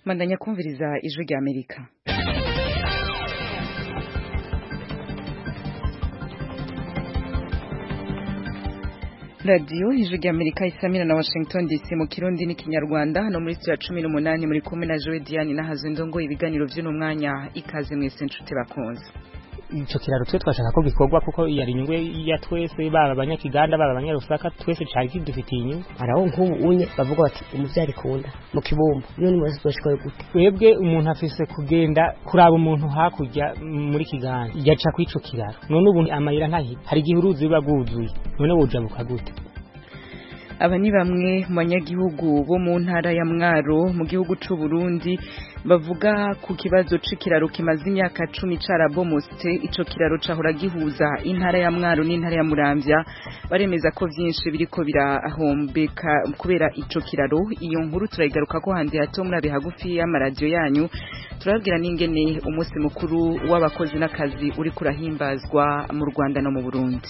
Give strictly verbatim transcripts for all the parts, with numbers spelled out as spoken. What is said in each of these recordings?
Mandanya kumviriza ijwi rya Amerika. Radio ijwi rya Amerika isamira na Washington D C mu Kirundi n'ikinyarwanda hano muri studio cumi n'umunani muri kumwe na Joe Diane na Hazindongo ibiganiro by'uno mwanya ikaze mwese nshuti bakunze. Ico kiraro twe twashaka ko gikorwa kuko yari inyungwe ya twese baba abanyakiganda baba abanyarusaka twese cyari kidufitiye inyungu araho nk'ubu unye bavuga bati umuvyari kunda mu kibumba none mwese twashikoye gute twebwe umuntu afise kugenda kuraba umuntu hakurya muri kiganda yaca kwico kiraro none ubu amayira ntahi hari gihuruzi baguzuye none wojabuka gute. Aba ni bamwe mu banyagihugu bo mu ntara ya Mwaro mu gihugu c'u Burundi bavuga ku kibazo c'ikiraro kimaze imyaka cumi carabomotse. Ico kiraro cahora gihuza intara ya Mwaro n'intara ya Muramvya baremeza ko vyinshi biriko birahombeka kubera ico kiraro. Iyo nkuru turayigaruka ko handi hato muri abihagufi y'amaradio yanyu turabwira n'ingene umunsi mukuru w'abakozi n'akazi uri kurahimbazwa mu Rwanda no mu Burundi.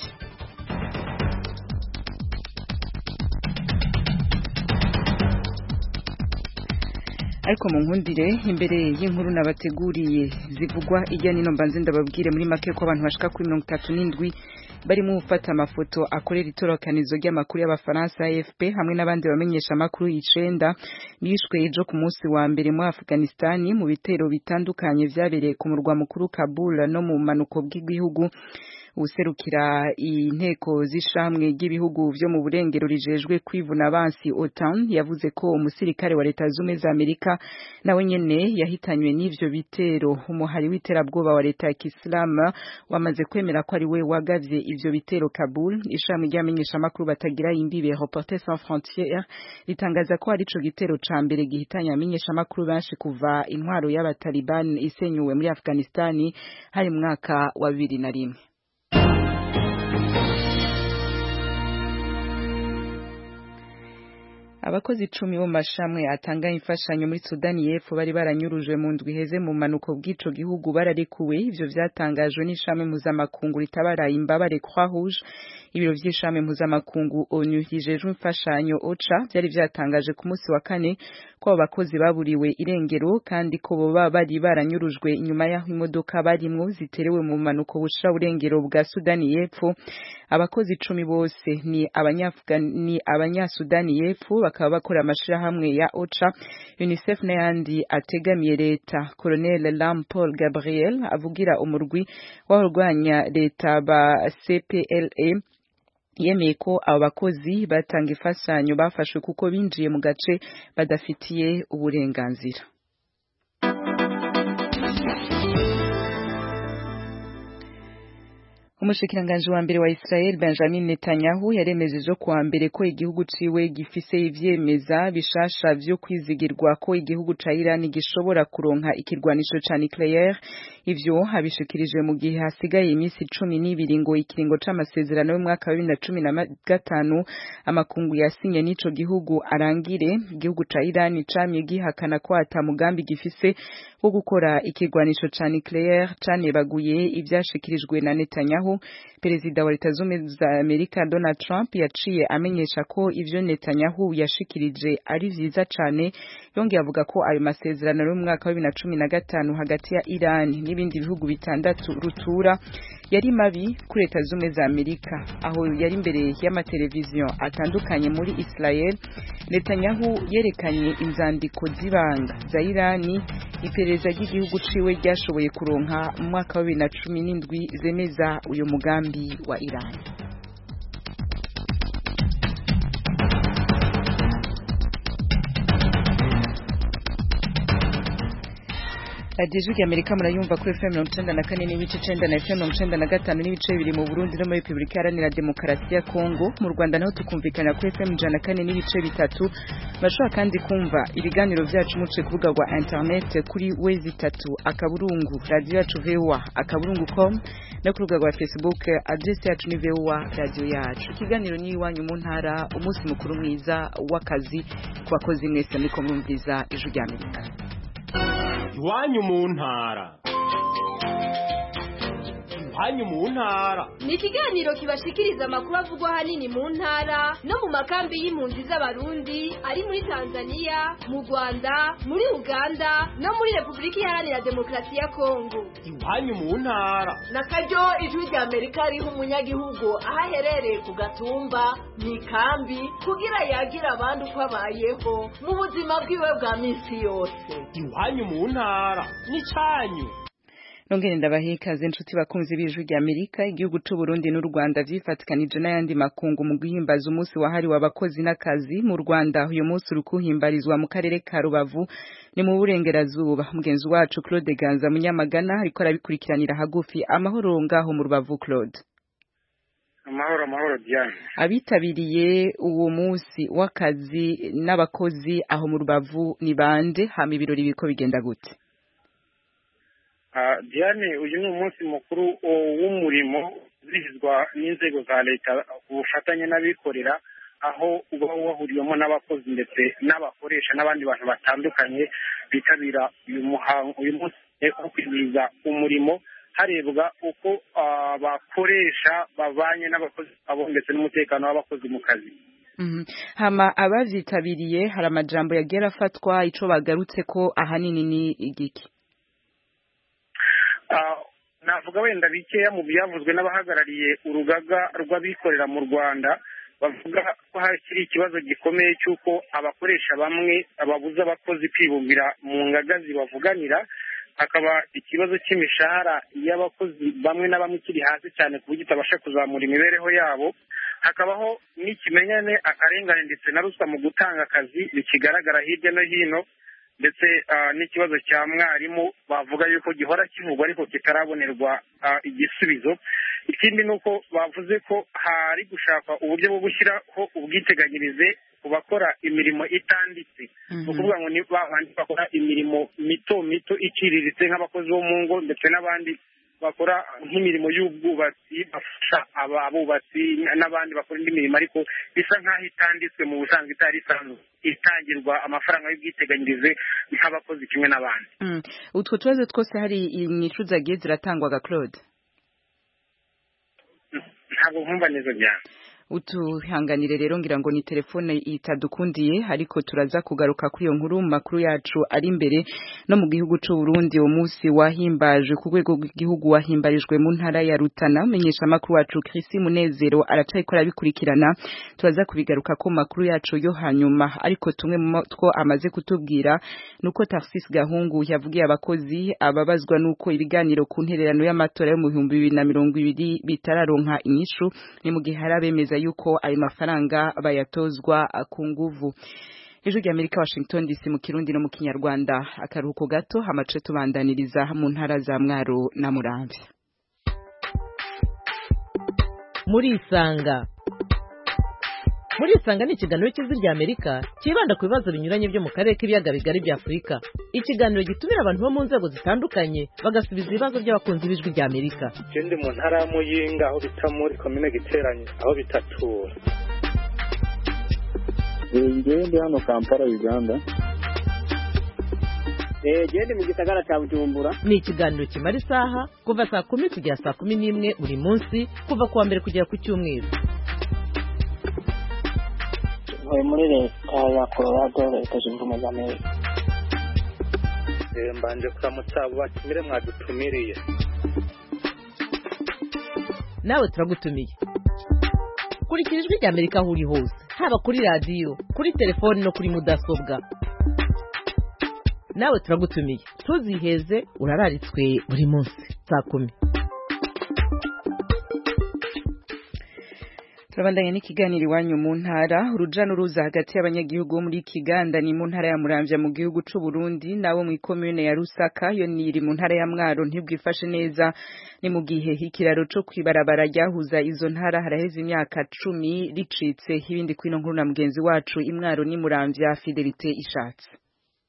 Ariko mu nkundire imbere y'inkuru nabateguriye zivugwa ijya nino mbanze ndababwire muri make ko abantu bashika kuri mirongo itatu n'indwi barimo gufata amafoto akorera itorokanizo ry'amakuru y'abafaransa A F P hamwe n'abandi bamenyesha amakuru y'icenda bishwe ejo ku munsi wa mbere mu Afghanistan mu bitero bitandukanye vyabereye ku murwa mukuru Kabul no mu manuko bw'igihugu. Userukira inteko z'ishamwe ry'ibihugu vyo mu burengero rijejwe kwivuna abansi OTAN yavuze ko umusirikare wa leta z'umwe za Amerika nawe nyene yahitanywe n'ivyo bitero. Umuhari w'iterabwoba wa leta ya Islam wamaze kwemera ko ari we wagavye ivyo bitero Kabul. Ishamwe ryamenyesha amakuru batagira imbibe Reporters sans frontières ritangaza ko ari ico gitero ca mbere gihitanya amenyesha amakuru benshi kuva intwaro y'abataliban isenyuwe muri Afghanistan hari mu mwaka wa bibiri na rimwe. Abakozi icumi bo mashamwe atanga imfashanyo muri Sudani y'Epfo bari baranyurujwe mu ndwi heze mu manuko bw'ico gihugu bararekuwe. Ivyo vyatangajwe n'ishami mpuzamakungu ritabara imbabare Croix Rouge. Ibiro vy'ishami mpuzamakungu ONU rijejwe imfashanyo OCHA byari vyatangaje ku munsi wa kane ko abakozi baburiwe irengero kandi ko boba bari baranyurujwe inyuma y'aho imodoka barimwo ziterewe mu manuko bushira urengero bwa Sudani y'Epfo. Abakozi icumi bose ni abanyafgani abanyasudani y'Epfo bakaba bakora amashira hamwe ya OCHA, UNICEF n'ayandi ategamiye leta. Colonel Lam Paul Gabriel avugira umurwi w'abarwanya leta ba C P L A yemeye ko abo bakozi batanga imfashanyo bafashwe kuko binjiye mu gace badafitiye uburenganzira. Umushikiranganje wa mbere wa Israel Benjamin Netanyahu yaremejeje ko wa mbere ko igihugu ciwe gifise ivyemeza bishasha vyo kwizigirwa ko igihugu ca Iran gishobora kuronka ikirwanisho ca nucleaire. Ivyo habishikirije mu gihe hasigaye imisi cumi n'ibiri ngo ikiringo c'amasezerano y'umwaka wa bibiri na cumi na gatanu amakungu yasinye n'ico gihugu arangire. Igihugu ca Iran camye gihakana ko ata mugambi gifise wo gukora ikirwanisho ca nucleaire canebaguye ivyashikirijwe na Netanyahu. Perezida wa Leta z'Ubumwe za Amerika Donald Trump yaciye amenyesha ko ivyo Netanyahu yashikirije ari vyiza cane, yongeye avuga ko ayo masezerano yo mu mwaka wa bibiri na cumi na gatanu hagati ya Iran n'ibindi bihugu bitandatu rutura yari mabi kuri Leta z'Ubumwe za Amerika. Aho yari imbere y'amateleviziyo atandukanye muri Israel, Netanyahu yerekanye inzandiko z'ibanga za Iran iperereza ry'igihugu ciwe ryashoboye kuronka mu mwaka wa bibiri na cumi n'indwi zemeza uyu mugambi wa Iran. Radio ya Amerika murayumva kuri F M mirongo icenda na kane n'ibice icenda na F M mirongo icenda na gatanu n'ibice bibiri mu Burundi no muri Republika Iharanira Demokarasi ya Kongo. Mu Rwanda naho tukumvikana kuri F M ijana na kane n'ibice bitatu. Bashobora kandi kumva ibiganiro vyacu muce ku rubuga rwa internet kuri wezi itatu akaburungu radio yacu V O A akaburungu com no ku rubuga rwa Facebook address yacu ni V O A radio yacu. Ikiganiro ni iwanyu mu ntara, umunsi mukuru mwiza w'akazi ku bakozi mwese muri kumviriza ijwi rya Amerika. Iwanyu mu ntara. iwanyu mu ntara. Ni ikiganiro kibashikiriza amakuru avugwa hanini mu ntara no mu makambi y'impunzi z'abarundi ari muri Tanzania, mu Rwanda, muri Uganda no muri Republika Iharanira Demokarasi ya Kongo. Iwanyu mu ntara. Nakaryo ijwi rya Amerika riha umunyagihugu aho aherereye ku gatumba mu ikambi kugira yagira abandi uko abayeho mu buzima bwiwe bwa minsi yose. Iwanyu mu ntara n'icyanyu. Nongere ndabahikaze inshuti bakunzi b'ijwi rya Amerika. Igihugu c'u Burundi n'u Rwanda vyifatikanije n'ayandi makungu mu guhimbaza umunsi wahariwe abakozi n'akazi. Mu Rwanda uyu munsi uri kuhimbarizwa mu karere ka Rubavu ni mu burengerazuba. Mugenzi wacu Claude Ganza Munyamagana ariko arabikurikiranira hagufi. Amahoro ngaho mu Rubavu Claude. Amahoro amahoro Diane. Abitabiriye uwo munsi w'akazi n'abakozi aho mu Rubavu ni bande? Hama ibirori biriko bigenda gute? Uh, Diane, uyu ni umunsi mukuru w'umurimo uzihizwa n'inzego za leta ubufatanye n'abikorera, aho uba wahuriyemo n'abakozi ndetse n'abakoresha n'abandi bantu batandukanye bitabira uyu muhango uyu munsi wo kwizihiza umurimo, harebwa uko abakoresha uh, babanye n'abakozi abo ndetse n'umutekano w'abakozi mu kazi. Mm-hmm. Hama abavyitabiriye hari amajambo yagiye afatwa, ico bagarutse ko ahanini ni igiki? Navuga wenda bikeya mu byavuzwe n'abahagarariye urugaga rw'abikorera mu Rwanda, bavuga ko hakiri ikibazo gikomeye cy'uko abakoresha bamwe babuza abakozi kwibumbira mu ngaga zibavuganira, hakaba ikibazo cy'imishahara y'abakozi bamwe na bamwe kiri hasi cyane ku buryo itabasha kuzamura imibereho yabo, hakabaho n'ikimenyane, akarengane ndetse na ruswa mu gutanga akazi bikigaragara hirya no hino, ndetse uh, n'ikibazo cya mwarimu bavuga yuko gihora kivugwa ariko kitarabonerwa uh, igisubizo. Ikindi nuko bavuze ko hari gushaka uburyo bwo gushyiraho ubwiteganyirize ku bakora imirimo itanditse. Mm-hmm. Ukuvuga ngo ni babandi bakora imirimo mito mito iciriritse nk'abakozi bo mu ngo ndetse n'abandi bakora nk'imirimo y'ubwubatsi, bafasha abubatsi n'abandi bakora indi mirimo ariko bisa nk'aho itanditswe mu busanzwe itari isanzwe itangirwa amafaranga y'ubwiteganyirize nk'abakozi kimwe n'abandi. Mm. Utwo tubazo twose hari inyishu zagiye ziratangwaga Claude? Ntabwo nkumva neza cyane. Utuhanganire rero ngira ngo ni telefone itadukundiye, ariko turaza kugaruka kuri iyo nkuru mu makuru yacu ari imbere. No mu gihugu c'u Burundi uwo munsi wahimbaje ku rwego rw'igihugu wahimbarijwe mu ntara ya Rutana. Menyesha makuru wacu Chris Munezero aracayikora bikurikirana, turaza kubigaruka ko makuru yacu yo hanyuma, ariko tumwe mu two amaze kutubwira nuko Tarsis Gahungu yavugiye abakozi ababazwa nuko ibiganiro ku ntererano y'amatora yo mu bihumbi bibiri na mirongo ibiri bitararonka inyishu, ni mu gihe harabemeza yuko ayo mafaranga bayatozwa ku nguvu. Ijwi rya Amerika, Washington D C mu Kirundi no mu Kinyarwanda. Akaruhuko gato hamace tubandaniriza mu ntara za Mwaro na Muramvya. Muri Isanga. Muri Isanga ni ikiganiro cy'Ijwi rya Amerika kibanda ku bibazo binyuranye byo mu karere k'ibiyaga bigari bya Afurika. Ikiganiro gitumira abantu bo mu nzego zitandukanye bagasubiza ibibazo by'abakunzi b'Ijwi rya Amerika. Ndi mu ntara ya Muyinga aho bita muri komine Giteranye aho bitatura. Ngiye ndi hano Kampala Uganda. Eh gende mu gisagara cya Bujumbura. Ni ikiganiro kimara isaha kuva saa kumi kugera saa kumi n'imwe buri munsi kuva kuwa mbere kugera ku cyumweru. Muri leta ya Colorado, leta zunze ubumwe za Amerika. Mbanje kuramutsa abo batumire mwadutumiriye. Nawe turagutumiye. Kurikira Ijwi rya Amerika aho uri hose, haba kuri radio, kuri telefone no kuri mudasobwa. Nawe turagutumiye. Tuziheze urararitswe buri munsi saa kumi. Turabandanya n'ikiganiro iwanyu mu ntara. Uruja n'uruza hagati y'abanyagihugu muri Kiganda ni mu ntara ya Muramvya mu gihugu c'u Burundi, nabo mu commune ya Rusaka yo niri mu ntara ya Mwaro ntibwifashe neza. Ni mu gihe ikiraro co kwibarabara ryahuza izo ntara haraheze imyaka cumi ricitse. Ibindi kwino nkuru na mugenzi wacu Imwaro ni Muramvya Fidelite Ishatse.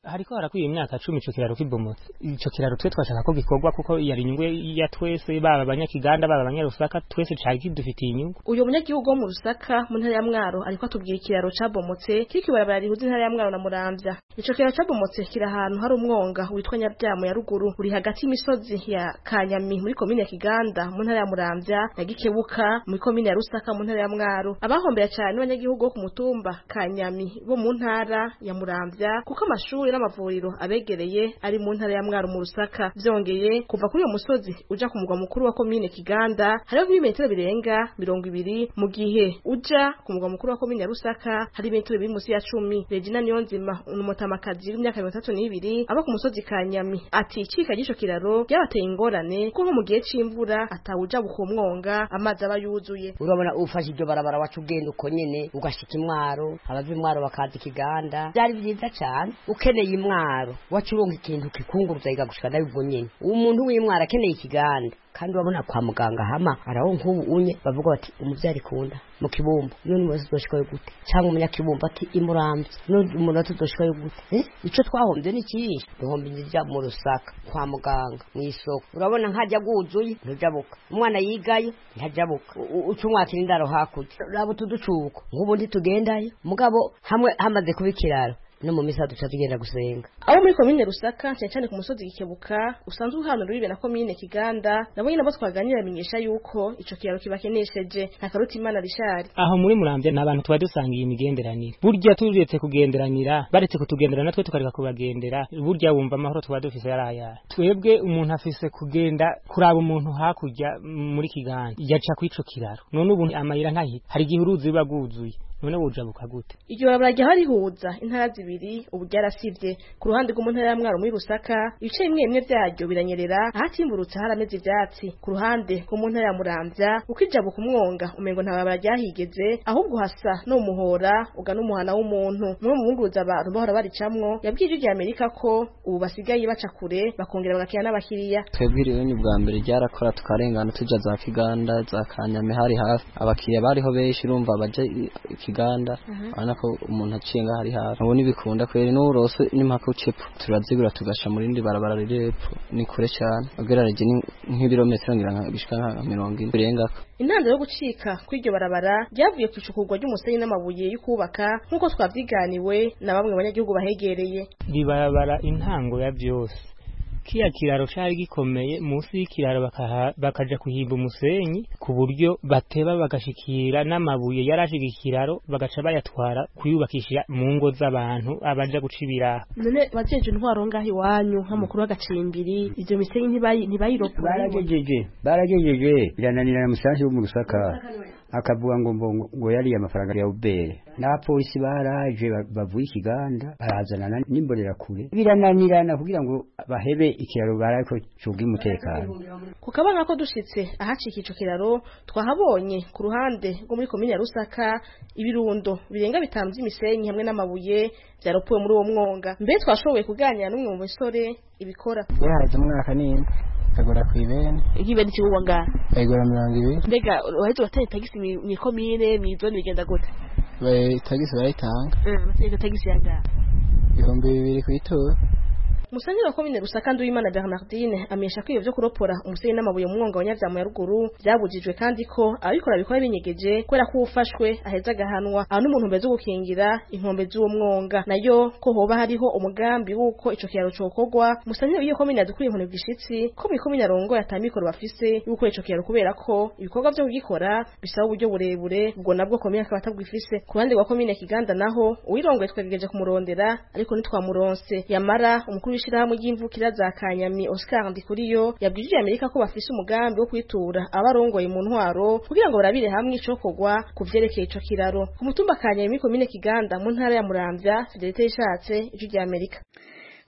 hariko harakwiye imyaka cumi ico kiraro kibomotse. Ico kiraro twe twashaka ko gikorwa kuko yari inyungu ya twese, baba abanyakiganda baba abanyarusaka, twese cari kidufitiye inyungu. Uyo munyagihugu wo mu Rusaka mu ntara ya Mwaro ariko atubwiye ikiraro cabomotse kiri kibarabara rihuza intara ya Mwaro na Muramvya. Ico kiraro cabomotse kiri ahantu hari umwonga witwa Nyabyamo ya ruguru uri hagati y'imisozi ya Kanyami muri komine ya Kiganda mu ntara ya Muramvya na Gikebuka muri komine ya Rusaka mu ntara ya Mwaro. Abahombera cyane abanyagihugu bo ku mutumba Kanyami bo mu ntara ya Muramvya kuko amashuri n'amavuriro abegereye ari mu ntara ya Mwaro mu Rusaka. Vyongeye kuva kuri uyo musozi uja ku mugwa mukuru wa komine Kiganda hariho ibimetero birenga mirongo ibiri, mu gihe uja ku mugwa mukuru wa komine ya Rusaka hari ibimetero biri musi ya cumi. Regina Niyonzima umutamakazi w'imyaka mirongo itatu n'ibiri aba ku musozi Kanyami ati icika gisho kiraro byabateye ingorane kuko mu gihe c'imvura atawuja bukumwonga amazi aba yuzuye. Urabona ufashe iryo barabara wacu ugenda uko nyene ugashika Imwaro, abava Imwaro bakaza Kiganda, byari byiza cyane. Ukeneye Imwaro wacu uronka ikintu kikunguruza igagushika nayo ubwo nyene. Umuntu w'Imwaro akeneye Ikiganda kandi urabona kwa muganga hama araho nk'ubu unye bavuga bati umuvyari kunda mu Kibumbu none mwese doshikayo gute cyangwa umunyakibumbu ati Imuramvya none umuntu tudoshikayo gute eh ico twahombye ni kiyi duhombe njya mu Rusaka kwa muganga mu isoko. Urabona nkajya guzuye ntujabuka, umwana yigaye ntajabuka, ucumwakira indaro hakurya rabo tuducuko nk'ubu ndi tugendayo mugabo hamwe hamaze kubikiraro no mu misa duca tugenda gusenga. Abo muri komine Rusaka cyane cyane ku musozi Gikebuka usanzwe uhanura uribe na komine Kiganda nabo nyine nabo twaganira amenyesha yuko ico kiraro kibakenesheje nta karuta Imana rishari. Aho muri Muramvya n'abantu twa dusangiye imigenderanire. Burya turetse kugenderanira baretse kutugendera natwe tukareka kubagendera, burya wumva amahoro twa dufise yaraya. Twebwe umuntu afise kugenda kuraba umuntu hakurya muri Kiganda yaca kwico kiraro. None ubu amayira ntahita. Hari gihe uruzi baguzuye. None wojabuka gute? Iryo barabara hari huza intara zibiri ubu byarasivye. Ku ruhande rw'umuntara ya Mwaro muri Rusaka ibice bimwe bimwe byaryo biranyerera ahatimburutse harameze ivyatsi. Ku ruhande rw'umuntara ya Muramvya ukijabuka umwonga umengo nta barabara ryahigeze ahubwo hasa no muhora ugana umuhana w'umuntu. Mwe mu bunguruza abantu bahora baricamwo yabwije irya Amerika ko ubu basigaye baca kure bakongera bagakira n'abakiriya. Twebwe rero ni bwa mbere ryarakora tukarengana tuja za Kiganda za Kanyame hari hafi abakiriya bariho benshi urumva baje Kiganda ana ko umuntu acenga hari hafi abo nibikunda kwere n'urose n'impaka ucepo turazigura tugasha muri ndi barabara rirepfo ni kure cyane agerareje nk'ibirometero ngira nka bishika nka mirongo ine birenga. Intandaro yo gucika kw'iryo barabara ryavuye ku icukurwa ry'umusenyi n'amabuye yo kubaka nk'uko twavyiganiwe na bamwe abanyagihugu bahegereye. Ribarabara intango ya byose kiya kiraro cari gikomeye musi y'ikiraro bakaha bakaja kuhimba umusenyi ku buryo bateba bagashikira n'amabuye yarashika ikiraro bagaca bayatwara kuyubakishira mu ngo z'abantu abaja gucibira. None bajeje intwaro ngahi wanyu nk'amukuru w'agacimbiri ivyo misenyi ntibayi ntibayiropura. Baragejeje baragejeje birananira na musanshi wo mu Rusaka akavuga ngo ngo yari amafaranga ya ubere n'abapolisi baraje bavuye Ikiganda barazana n'imborera kure birananirana kugira ngo bahebe ikiraro barako cyuga umutekano. Kukabanga ko dushitse ahacika ico kiraro twahabonye ku ruhande rwo muri komine ya Rusaka ibirundo birenga bitanu by'imisenyi hamwe n'amabuye byaropuwe muri uwo mwonga. Mbe twashoboye kuganira n'umwe mu misore ibikora. Yaraje umwaka ninde agora kwibene igibeni cy'uwa ngana agora mirongo ibiri. Mbega waheze watanye tagisi mi komine mi zone bigenda gute? Bae tagisi barayitanga. Eh batanye tagisi yanga ibihumbi bibiri kwitora. Musangira wa komine Rusaka Nduwimana Bernardine amesha ko iyo byo kuropora umusenyi n'amabuye mu mwonga wa Nyavyamo ya ruguru byabujijwe kandi ko abikora bikora binyegeje kwera ko ufashwe aheza gahanwa aho n'umuntu mbeze gukingira inkombe z'uwo mwonga nayo ko hoba hariho umugambi wuko ico kiraro cokogwa. Musangira iyo komine yadukuriye inkone bwishitsi ko mu komine Rongo yatamikoro bafise yuko ico kiraro kubera ko ibikorwa byo kugikora bisaba uburyo burebure ubwo nabwo komine akaba atabwifise. Ku bandi wa komine Kiganda naho uwirongoye twegereje kumurondera ariko nitwamuronse yamara umukuru ishirahamwe ry'imvukira za Kanyami Oscar Ndikuriyo yabwije Amerika ko bafise umugambi wo kwitura abarongoye mu ntwaro kugira ngo barabire hamwe icokogwa kuvyerekeye ico kiraro ku mutumba Kanyami komine Kiganda mu ntara ya Muramvya. Fidelite Ishatse ijwi rya Amerika.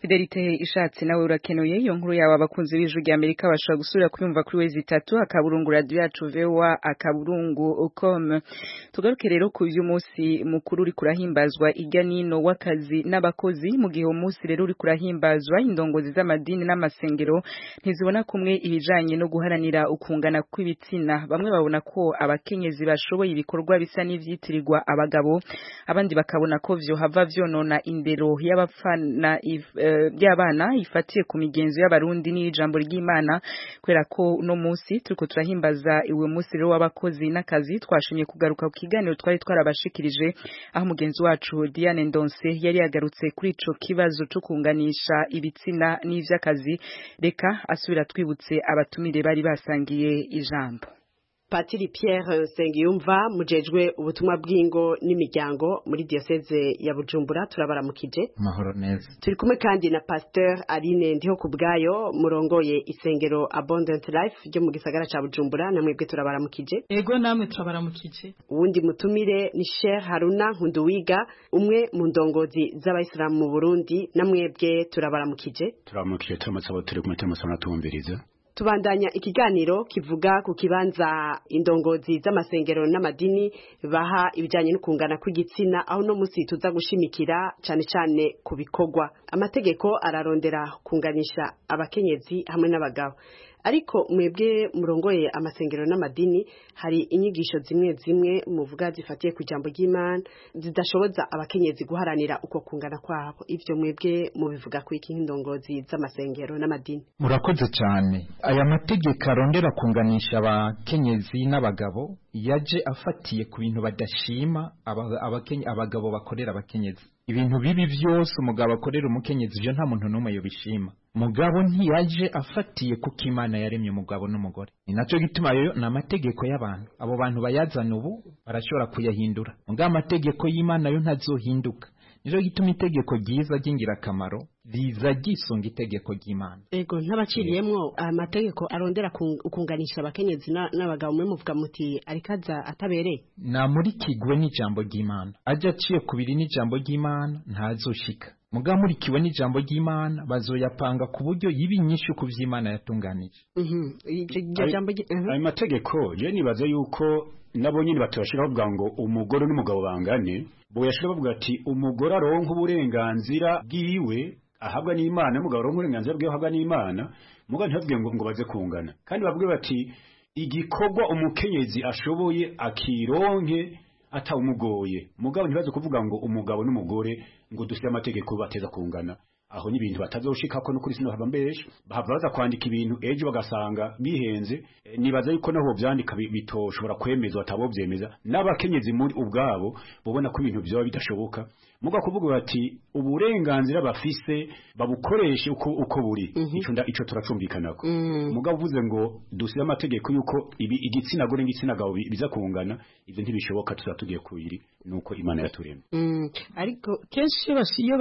Fidelite ishatse nawe urakenuye iyo nkuru yawe abakunzi b'ijwi rya Amerika bashobora gusubira kuyumva kuri wezi itatu akaburungu radio yacu vewa akaburungu com. Tugaruke rero ku by'umunsi mukuru uri kurahimbazwa irya nino w'akazi n'abakozi mu gihe umunsi rero uri kurahimbazwa indongozi z'amadini n'amasengero ntizibona kumwe ibijanye no guharanira ukungana kw'ibitsina. Bamwe babona ko abakenyezi bashoboye ibikorwa bisa n'ivyitirirwa abagabo, abandi bakabona ko vyo hava vyonona indero y'abapfana by'abana ifatiye ku migenzo y'abarundi n'ijambo ry'Imana. Kwera ko no munsi turiko turahimbaza iwe munsi rero w'abakozi n'akazi, twashimye kugaruka ku kiganiro twari twarabashikirije aho mugenzi wacu Diane Ndonse yari yagarutse kuri ico kibazo cyo kunganisha ibitsina n'ivy'akazi. Reka asubira twibutse abatumire bari basangiye ijambo. Patiri Pierre Sengiyumva mujejwe ubutumwa bw'ingo n'imiryango muri diocese ya Bujumbura turabaramukije. Mahoro neza. Turi kumwe kandi na Pasteur Aline Ndiho kubgayo murongoye isengero Abundant Life ryo mu gisagara ca Bujumbura, namwebwe turabaramukije. Ego namwe turabaramukije. Uwundi mutumire ni Sheikh Haruna Nkunduwiga, umwe mu ndongozi z'abayisilamu mu Burundi, namwebwe turabaramukije. Turabaramukije turamusaba turi kumwe tumusana tumbiriza. Tubandanya ikiganiro kivuga ku kibanza indongozi z'amasengero n'amadini baha ibijanye no kungana kw'igitsina, aho no musi tuza gushimikira cane cane ku bikorwa. Amategeko ararondera kunganisha abakenyezi hamwe n'abagabo, ariko mwebwe murongoye amasengero n'amadini hari inyigisho zimwe zimwe muvuga zifatiye ku ijambo ry'Imana zidashoboza abakenyezi guharanira uko kungana kwabo. Ivyo mwebwe mubivuga ku iki indongozi z'amasengero n'amadini? Murakoze cyane. Aya mategeko arondera kunganisha abakenyezi n'abagabo yaje afatiye ku bintu badashima abakenyezi abagabo bakorera abakenyezi. Ibintu bibi byose umugabo akorera umukenyezi byo nta muntu n'umwe yobishima. Mugabo ntiyaje afatiye kuko Imana yaremye umugabo n'umugore. Ni naco gituma yo na mategeko y'abantu. Abo bantu bayazana ubu barashobora kuyahindura. Mugabo amategeko y'Imana yo ntazohinduka. Nico gituma itegeko ryiza ryingira kamaro riza gisunga itegeko ry'Imana. Ego ntabaciriyemwo amategeko arondera kunganisha abakenyezi n'abagabo mwe muvuga muti arikaza atabereye. Na muri kigwe n'ijambo ry'Imana. Aje aciye kubiri n'ijambo ry'Imana ntazoshika. Muga muri kiwe n'ijambo ry'Imana bazoyapanga ku buryo yibinyishu ku vy'Imana yatunganije. Mhm. Iryo jambo ayo mategeko je nibaza yuko nabo nyine batashiraho bwa ngo umugore n'umugabo bangane, bo yashira bavuga ati umugore aronka uburenganzira bwiwe ahabwa n'Imana, n'umugabo aronka uburenganzira bwiwe ahabwa n'Imana. Muga ntibavuge ngo ngo baze kungana, kandi bavuge bati igikorwa umukenyezi ashoboye akironke atawumugoye. Mugabo ntibaze kuvuga ngo umugabo n'umugore ngo dusire amategeko bateza kungana. Aho ni ibintu batazoshika ko no kuri sino haba mbesha bahava baza kwandika ibintu ejo bagasanga bihenze. E, nibaza yuko naho byandika bitoshobora kwemezwa atabo byemeza n'abakenyezi muri ubwabo bobona ko ibintu byo bidashoboka. Muga kuvuga bati uburenganzira bafise babukoreshe uko uko buri mm -hmm. ico nda ico turacumbikanako. Mm. Muga uvuze ngo dusire amategeko yuko ibi igitsina gore n'igitsina gabo biza kungana, ivyo ntibishoboka tuzatugiye kubiri nuko Imana yaturemye. Mm. Ariko kenshi bashiyo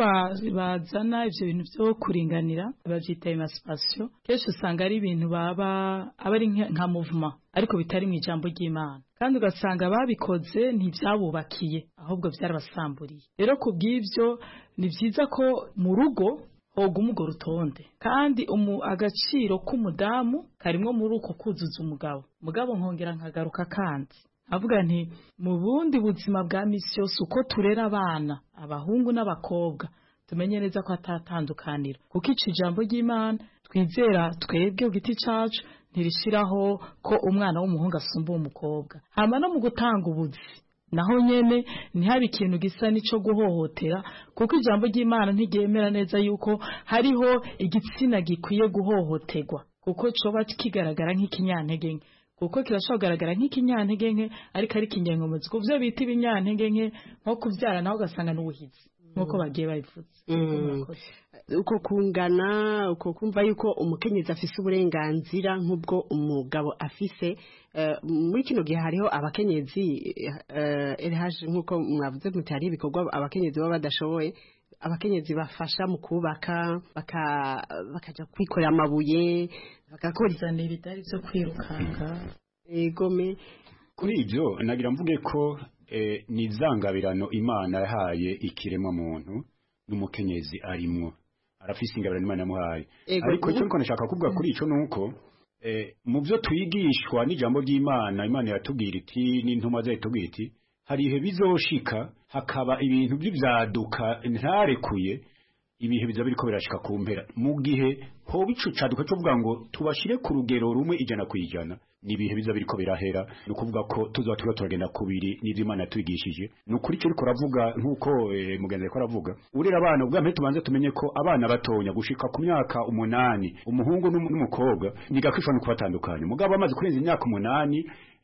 bazana ivyo bintu byo kuringanira bavyita emancipation, kenshi usanga ari ibintu baba abari nka movement ariko bitari mu ijambo ry'Imana, kandi ugasanga babikoze ntivyabubakiye ahubwo byarabasamburiye. Rero kubw'ivyo ni vyiza ko mu rugo hoga umugore utonde, kandi umu agaciro k'umudamu karimwo muri uko kuzuza umugabo. Mugabo nkongera nkagaruka kandi avuga nti mu bundi buzima bwa misi yose uko turera abana abahungu n'abakobwa tumenye neza ko atatandukanira, kuko ico ijambo ry'Imana twizera twebwe ugiti cacu ntirishiraho ko umwana w'umuhungu asumba umukobwa. Hama no mu gutanga ubuzi naho nyene ntihabe ikintu gisa nico guhohotera, kuko ijambo ry'Imana ntiryemera neza yuko hariho igitsina gikwiye guhohoterwa, kuko coba kigaragara nk'ikinyantege nke, kuko kirashobora kugaragara nk'ikinyantege nke ariko ari kinyenkomezi. Kuvyo bita ibinyantege nke nko kuvyara naho ugasanga n'ubuhizi nkuko bagiye babivuze. Mm. Uko kungana, uko kumva yuko umukenyezi afise uburenganzira nk'ubwo umugabo afise. Uh, muri kino gihe hariho abakenyezi uh, elhaje nkuko mwavuze muti hari ibikorwa abakenyezi baba badashoboye, abakenyezi bafasha mu kubaka baka bakaja kwikorera amabuye bakakorizana ibitari byo kwirukanga. Egome kuri ibyo nagira mvuge ko eh, nizangabirano Imana yahaye ikiremwa muntu n'umukenyezi arimwo. arafise ingabire Imana yamuhaye ariko icyo niko nashaka kuvuga kuri ico nuko eh mu byo twigishwa n'ijambo ry'Imana Imana yatubwira iti n'intumwa zayo tubwira iti hari ihe bizoshika hakaba ibintu by'ivyaduka ntarekuye ibihe biza biriko birashika ku mpera mu gihe ho bicucaduka cyo vuga ngo tubashire ku rugero rumwe ijana kwijana nibihe biza biriko birahera no kuvuga ko tuzoba turo turagenda kubiri n'Imana yatwigishije no kuri cyo riko ravuga nkuko e, mugenzi ko ravuga urera abana ubwa mbere tubanze tumenye ko abana batonya gushika ku myaka umunani umuhungu n'umukobwa nigakishwa no kubatandukanya mugabo bamaze kurenza imyaka umunani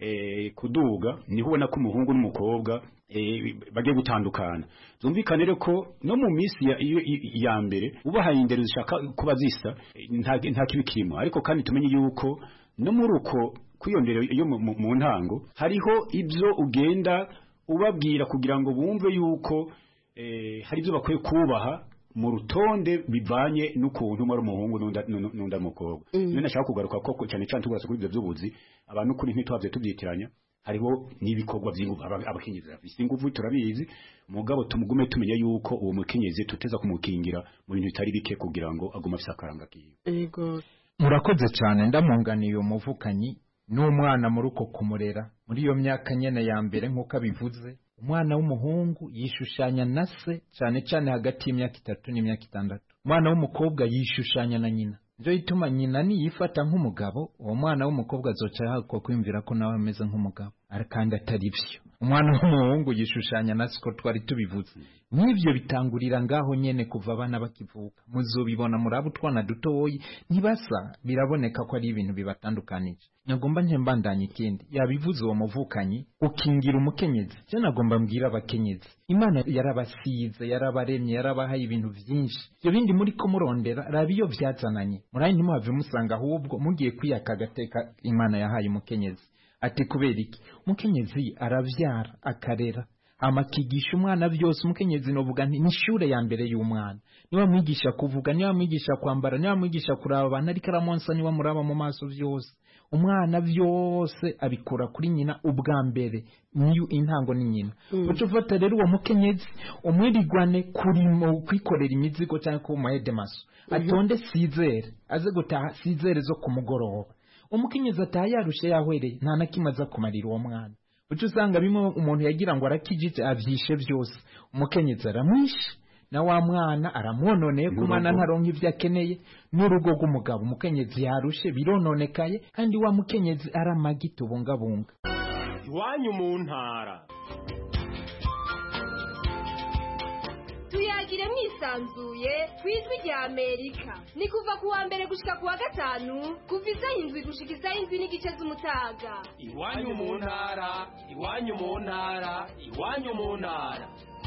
eh kuduga niho ubona ko umuhungu n'umukobwa eh bagiye gutandukana zumvikane rero ko no mu misi ya, ya mbere ubahaye indero zishaka kuba zisa nta nta kibikirimo ariko kandi tumenye yuko no muri uko kwiyondera iyo mu ntango hariho ibyo ugenda ubabwira kugira ngo bumve yuko eh hari ibyo bakwiye kubaha mu rutonde bivanye n'ukuntu muri umuhungu n'unda mukobwa niyo nashaka kugaruka ko cyane cyane tugurasa kuri ibyo by'ubuzi abantu kuri ntitwavye tubyitiranya hariho nibikorwa by'inguvu abakenyezi bafite inguvu turabizi mugabo tumugume tumenya yuko uwo mukenyezi tuteza kumukingira mu bintu bitari bike kugira ngo aguma afise akaranga kiwe yego murakoze cyane ndamunganiye umuvukanyi n'umwana muri uko kumurera muri iyo myaka nyene ya mbere nk'uko abivuze umwana w'umuhungu yishushanya na se cyane cyane hagati y'imyaka itatu n'imyaka itandatu umwana w'umukobwa yishushanya na nyina njo ituma nyina niyifata nk'umugabo uwo mwana w'umukobwa azoca yakwa kwimvira ko nawe ameze nk'umugabo kandi atari byo umwana w'umuhungu yishushanya na siko twari tubivuze n'ibyo bitangurira ngaho nyene kuva abana bakivuka muzobibona murabo twana dutoyi ntibasa biraboneka ko ari ibintu bibatandukanije nagomba ntembandanye ikindi yabivuze uwo muvukanyi ukingira umukenyezi cyo nagomba mbwira abakenyezi Imana yarabasize yarabaremye yarabahaye ibintu byinshi ibyo bindi muri ko murondera rabiyo byazananye murayi ntimuhave musanga ahubwo mugiye kwiyaka agateka Imana yahaye umukenyezi ati kubera iki umukenyezi aravyara akarera amakigisha umwana byose umukenyezi novuga nti nishure ya mbere y'umwana niwa mwigisha kuvuga niwa mwigisha kwambara niwa mwigisha kuraba abantu ariko aramonsa niwa muraba mu maso byose umwana byose abikura kuri nyina ubwa mbere niyo intango ni nyina uco mm. fata rero uwo mukenyezi umwirigwane kuri mu kwikorera imizigo cyangwa ko mu hedemaso mm -hmm. atonde sizere aze gutaha sizere zo kumugoroba umukenyezi atayarushe yahwereye nta nakimaza kumarira uwo mwana uco usanga bimwe umuntu yagira ngo arakijije avyishe byose umukenyezi aramwishe na wa mwana aramwononeye ku mwana ntaronka ivyo akeneye n'urugo rw'umugabo umukenyezi yarushe birononekaye kandi wa mukenyezi aramagi tubungabunga iwanyu mu ntara tuyagire mwisanzuye kwijwi rya Amerika ni kuva kuwa mbere gushika kuwa gatanu kuva isaha indwi gushika isaha indwi n'igice z'umutaga iwanyu mu ntara iwanyu mu ntara iwanyu mu ntara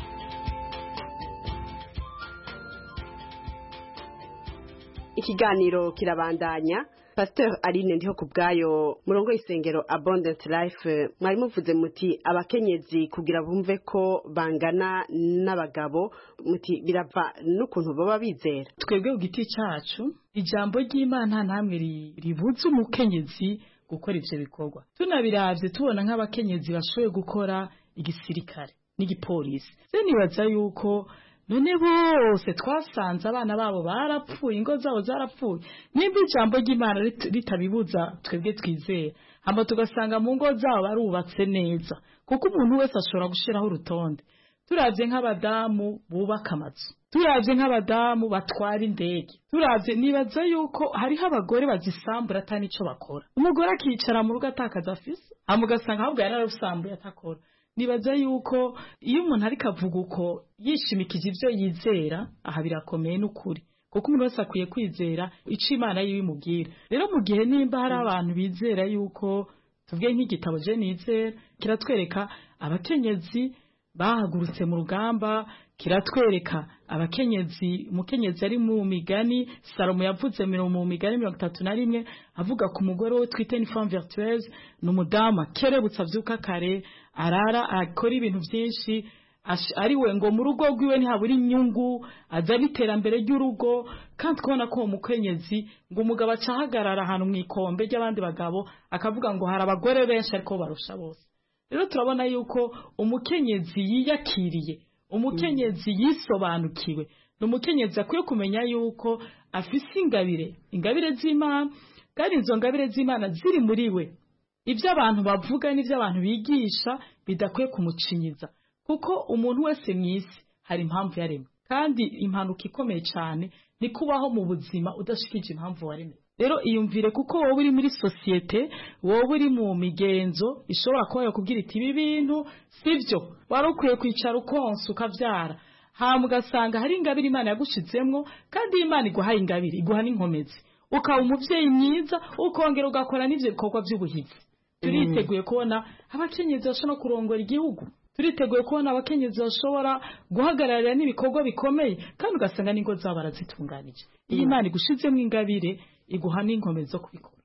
ikiganiro kirabandanya Pastor Aline ndiho kubgayo murongo isengero Abundant Life mwari muvuze muti abakenyezi kugira bumve ko bangana n'abagabo muti birava n'ukuntu baba bizera twebwe ku giti cyacu ijambo ry'Imana ntamwe ribuze umukenyezi gukora ivyo bikorwa tunabiravye tubona nk'abakenyezi bashoboye gukora igisirikare n'igipolisi se nibaza yuko none bose twasanze abana babo barapfuye ingo zabo zarapfuye nimba ijambo ry'Imana ritabibuza twebwe twizera hama tugasanga mu ngo zabo barubatse neza kuko umuntu wese ashobora gushiraho urutonde turavye nk'abadamu bubaka amazu turavye nk'abadamu batwara indege turavye nibaza yuko hariho abagore bazisambura atani ico bakora umugore akicara mu rugo atakaza afise hama ugasanga ahubwo yararusambuye atakora nibaza yuko iyo umuntu ari kavuga uko yishimikije ivyo yizera aha birakomeye n'ukuri kuko umuntu wese akwiye kwizera ico Imana yibimubwira rero mu gihe nimba hari abantu bizera yuko tuvuge nk'igitabo je nizera kiratwereka abakenyezi bahagurutse mu rugamba kiratwereka abakenyezi umukenyezi ari mu migani Salomo yavuze mu migani mirongo itatu na rimwe avuga ku mugore we twite ni femme vertueuse n'umudama kerebutsa avyuka kare arara akora ibintu byinshi ari we ngo mu rugo rwiwe ntihabura inyungu aza n'iterambere ry'urugo kandi kubona ko umukenyezi ngo umugabo acahagarara ahantu mu ikombe ry'abandi bagabo akavuga ngo hari abagore benshi ariko barusha bose rero turabona yuko umukenyezi yiyakiriye umukenyezi yisobanukiwe ni umukenyezi akwiye kumenya yuko afise ingabire ingabire z'Imana kandi izo ngabire z'Imana ziri muri we ibyo abantu bavuga n'ibyo abantu bigisha bidakwiye kumucinyiza kuko umuntu wese mw'isi hari impamvu yaremwe kandi impanuka ikomeye cyane ni kubaho mu buzima udashikije impamvu waremwe rero iyumvire kuko wowe uri muri societe wowe uri mu migenzo ishobora kuba yakubwira iti ibi bintu sivyo wari ukwiye kwicara ukonsa ukavyara hama ugasanga hari ingabire Imana yagushizemwo kandi Imana iguhaye ingabire iguha n'inkomezi ukaba umuvyeyi mwiza ukongera ugakora n'ivyo bikorwa by'ubuhizi turiteguye kubona abakenyezi bashobora kurongora igihugu turiteguye kubona abakenyezi bashobora guhagararira n'ibikorwa bikomeye kandi ugasanga n'ingo zabo barazitunganije iyi Imana igushizemwo ingabire iguha n'inkomezi zo kubikora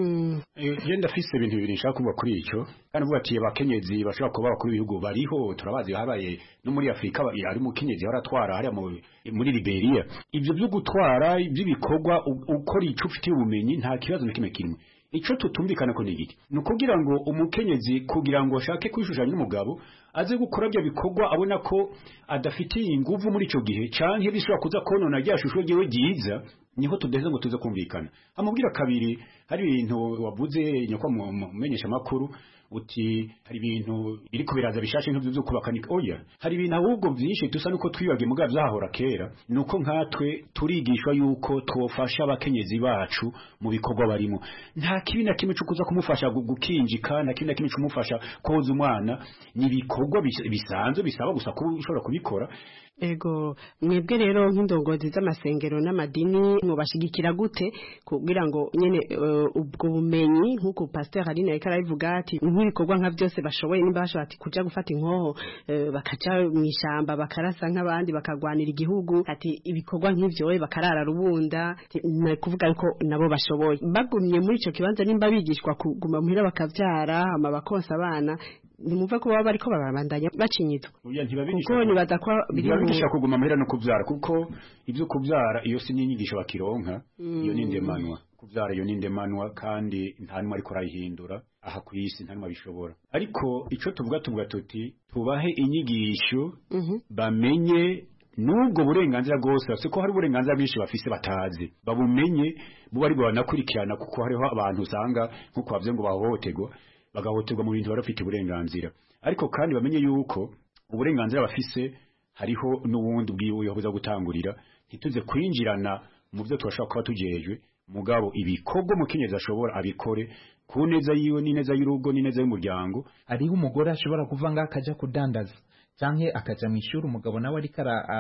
iyo ndafise ibintu bibiri nshaka kuvuga kuri icyo kandi uvuga ati abakenyezi bashobora kuba bakuru b'ibihugu bariho turabazi habaye no muri Afrika ari umukenyezi yaratwara hariya muri Liberia ibyo byo gutwara iby'ibikorwa ukora icyo ufitiye ubumenyi nta kibazo na kimwe kimwe icyo tutumvikana ko ni igiti ni ukugira ngo umukenyezi kugira ngo ashake kwishushanya n'umugabo aze gukora bya bikorwa abona ko adafitiye ingufu muri icyo gihe cyangwa bishobora kuza konona rya shusho ryiwe ryiza niho tudeze ngo tuze kumvikana amubwira kabiri hari ibintu wavuze nyako mumenyesha makuru uti hari ibintu biri kubiraza bishashe nk'ibyo byo kubakanika oya hari ibintu ahubwo byinshi dusa nuko twibagiye mugabo byahora kera nuko nkatwe turigishwa yuko twofasha abakenyezi bacu mu bikorwa barimo nta kibi na kimwe cyo kuza kumufasha gukinjika nta kibi na kimwe cyumufasha koza umwana ni bikorwa bisanzwe bisaba gusa kuba ushobora kubikora ego mwebwe rero nk'indongozi z'amasengero n'amadini mubashigikira gute kugira ngo nyene ubwo bumenyi nk'uko pasteur Aline ariko arabivuga ati nk'ibikorwa nka byose bashoboye nimba bashobora ati kuja gufata inkoho bakaca mu ishamba bakarasa nk'abandi bakagwanira igihugu ati ibikorwa nk'ivyo we bakarara rubunda kuvuga yuko nabo bashoboye bagumye muri ico kibanza nimba bigishwa kuguma muhira bakavyara ama bakonsa abana nimumva ko baba bariko barabandanya bacinyitwa kuko nibaza ko bigisha kuguma muhira no kuvyara kuko ivyo kuvyara iyo si n'inyigisho bakironka iyo ni ndemanwa kuvyara iyo ni ndemanwa kandi nta numwe ariko arayihindura aha ku isi nta numwe bishobora ariko ico tuvuga tuvuga tuti tubahe inyigisho bamenye nubwo burenganzira bwose bafite ko hari uburenganzira bwinshi bafise batazi babumenye buba ari banakurikirana kuko hariho abantu usanga nkuko bavye ngo bahohoterwa bagahoterwa mu bintu barafite uburenganzira ariko kandi bamenye yuko uburenganzira bafise hariho n'uwundi bwiwe yabuza gutangurira ntituze kwinjirana mu byo twashaka kuba tujejwe mugabo ibikorwa mukenyeza ashobora abikore ku neza yiwe n'ineza y'urugo n'ineza y'umuryango hariho umugore ashobora kuva ngaho akaja kudandaza canke akaja mu ishuri umugabo nawe ariko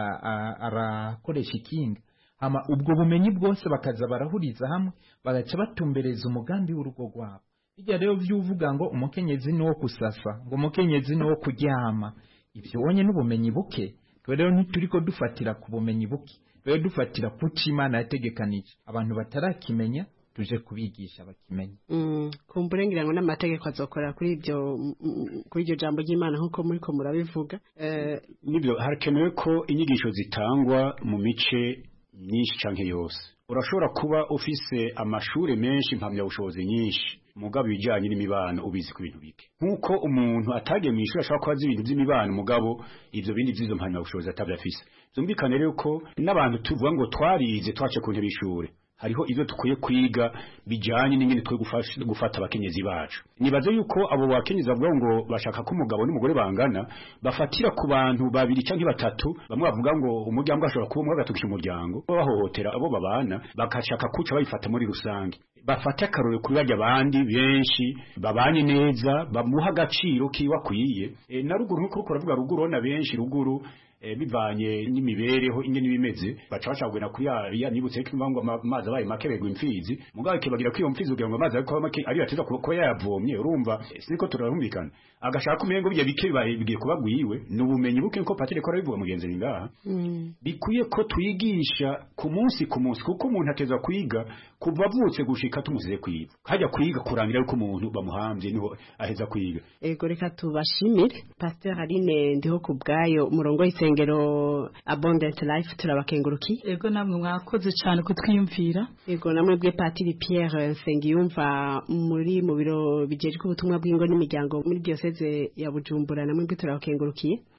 arakoresha ikinga hama ubwo bumenyi bwose bakaza barahuriza hamwe bagaca batumbereza umugambi w'urugo rwabo bijya rero vyuvuga ngo umukenyezi no kusasa ngo umukenyezi no kuryama ivyo wonye n'ubumenyi buke rero ntituriko dufatira ku bumenyi buke rero dufatira ku Imana yategekanije abantu batarakimenya tuje kubigisha bakimenya mm kumburengira ngo n'amategeko azokora kuri ibyo kuri iryo jambo ry'Imana nkuko muri ko murabivuga eh nibyo harakenewe ko inyigisho zitangwa mu mice myinshi canke yose urashobora kuba ufise amashure menshi mpamya bushobozi nyinshi mugabo bijanye n'imibano ubizi ku bintu bike nkuko umuntu atagiye mu ishuri ashobora kubaza ibintu by'imibano mugabo ivyo bindi vyizo mpamya bushobozi atabyafise zumvikane rero ko n'abantu tuvuga ngo twarize twace ku ntebe y'ishure hariho ivyo tukwiye kwiga bijanye n'ingene twe gufata abakenyezi bacu nibaze yuko abo bakenyezi bavuga ngo bashaka ko umugabo n'umugore bangana bafatira ku bantu babiri canke batatu bamwe bavuga ngo umuryango ashobora kuba umwe agatukisha umuryango bahohotera abo babana bakashaka kuca bayifata muri rusange bafata akarore kuri bajya abandi benshi babanye neza bamuha agaciro kiwakwiye e, na ruguru nkuko uravuga ruguru ona benshi ruguru e, bivanye n'imibereho ingene bimeze baca bacagwena kuri ya nibutse ko imvango amazi abaye make begwa imfizi mugabo kibagira ko iyo mfizi ugira ngo amazi ariko make ari yateza kuba yavomye urumva siniko turarumvikana agashaka kumengo bijya bike bigiye kubagwiwe n'ubumenyi buke ko patire ko arabivuga mugenzi ngaha mm. bikuye ko twigisha ku munsi ku munsi kuko umuntu ateza kwiga kuva avutse gushika tumusize kwiga hajya kwiga kurangira yuko umuntu bamuhambye niho aheza kwiga ego reka tubashimire Pasteur Aline ndiho kubgayo umurongo w'isengero Abundant Life turabakenguruki ego namwe mwakoze cyane kutwiyumvira ego namwe bwe Patiri Pierre Nsengiyumva muri mu biro bijeje ubutumwa bw'ingo n'imiryango muri diocese ya Bujumbura namwe bwe turabakengurukiye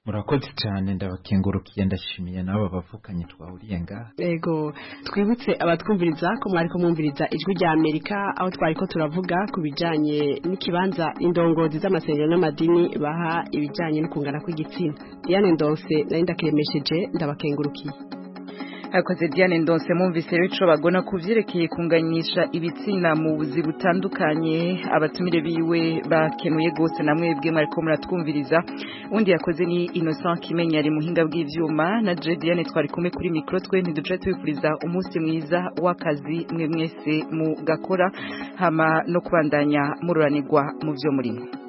murakoze cyane ndabakengurukiye ndashimiye nabo bavukanye twahuriye ngaha ego twibutse abatwumviriza ko mwari ko mwumviriza ijwi rya Amerika aho twari ko turavuga ku bijanye n'ikibanza indongozi z'amasengero n'amadini baha ibijanye no kungana kw'igitsina Diane Ndonse nari ndakiremesheje ndabakengurukiye Akoze Diane Ndonse mumvise rico bagona kuvyerekeye kunganyisha ibitsina mu buzi butandukanye abatumire biwe bakenuye gose namwe bwe mariko muratwumviriza undi yakoze ni Innocent Kimenya ari muhinga bw'ivyuma na Diane twari kumwe kuri micro twe ntiduce twifuriza umunsi mwiza w'akazi mwe mwese mu gakora hama no kubandanya mururanirwa mu vyo murimo